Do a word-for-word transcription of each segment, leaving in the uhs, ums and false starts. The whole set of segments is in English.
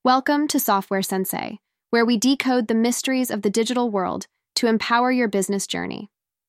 Welcome to Software Sensei, where we decode the mysteries of the digital world to empower your business journey.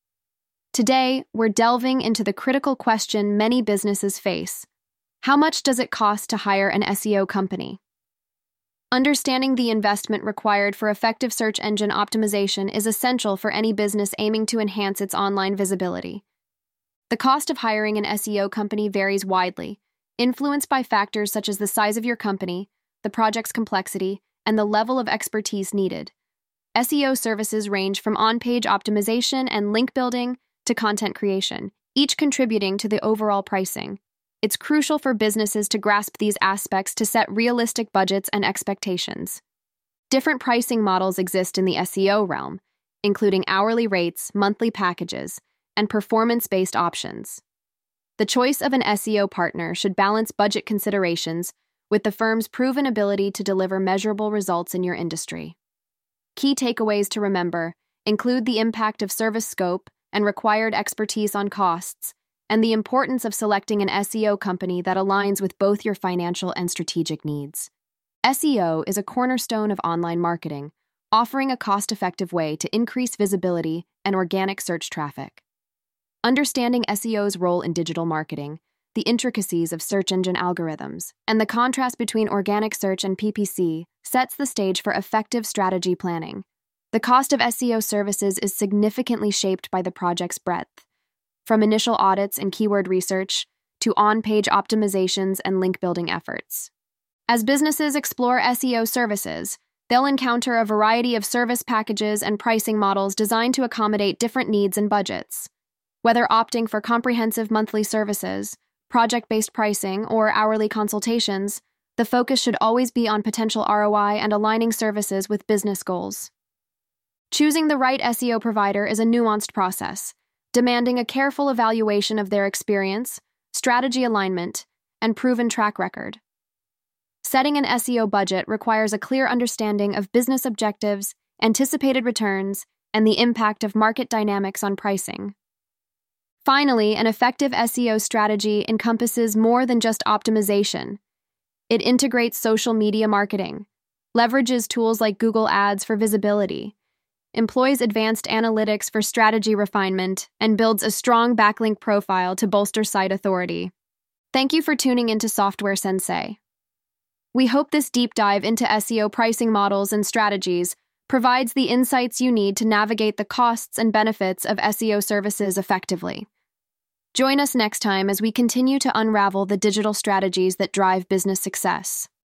Today, we're delving into the critical question many businesses face: how much does it cost to hire an S E O company? Understanding the investment required for effective search engine optimization is essential for any business aiming to enhance its online visibility. The cost of hiring an S E O company varies widely, influenced by factors such as the size of your company, the project's complexity, and the level of expertise needed. S E O services range from on-page optimization and link building to content creation, each contributing to the overall pricing. It's crucial for businesses to grasp these aspects to set realistic budgets and expectations. Different pricing models exist in the S E O realm, including hourly rates, monthly packages, and performance-based options. The choice of an S E O partner should balance budget considerations with the firm's proven ability to deliver measurable results in your industry. Key takeaways to remember include the impact of service scope and required expertise on costs, and the importance of selecting an S E O company that aligns with both your financial and strategic needs. S E O is a cornerstone of online marketing, offering a cost-effective way to increase visibility and organic search traffic. Understanding S E O's role in digital marketing, the intricacies of search engine algorithms, and the contrast between organic search and P P C sets the stage for effective strategy planning. The cost of S E O services is significantly shaped by the project's breadth, from initial audits and keyword research to on-page optimizations and link-building efforts. As businesses explore S E O services, they'll encounter a variety of service packages and pricing models designed to accommodate different needs and budgets. Whether opting for comprehensive monthly services, project-based pricing, or hourly consultations, the focus should always be on potential R O I and aligning services with business goals. Choosing the right S E O provider is a nuanced process, demanding a careful evaluation of their experience, strategy alignment, and proven track record. Setting an S E O budget requires a clear understanding of business objectives, anticipated returns, and the impact of market dynamics on pricing. Finally, an effective S E O strategy encompasses more than just optimization. It integrates social media marketing, leverages tools like Google Ads for visibility, employs advanced analytics for strategy refinement, and builds a strong backlink profile to bolster site authority. Thank you for tuning into Software Sensei. We hope this deep dive into S E O pricing models and strategies provides the insights you need to navigate the costs and benefits of S E O services effectively. Join us next time as we continue to unravel the digital strategies that drive business success.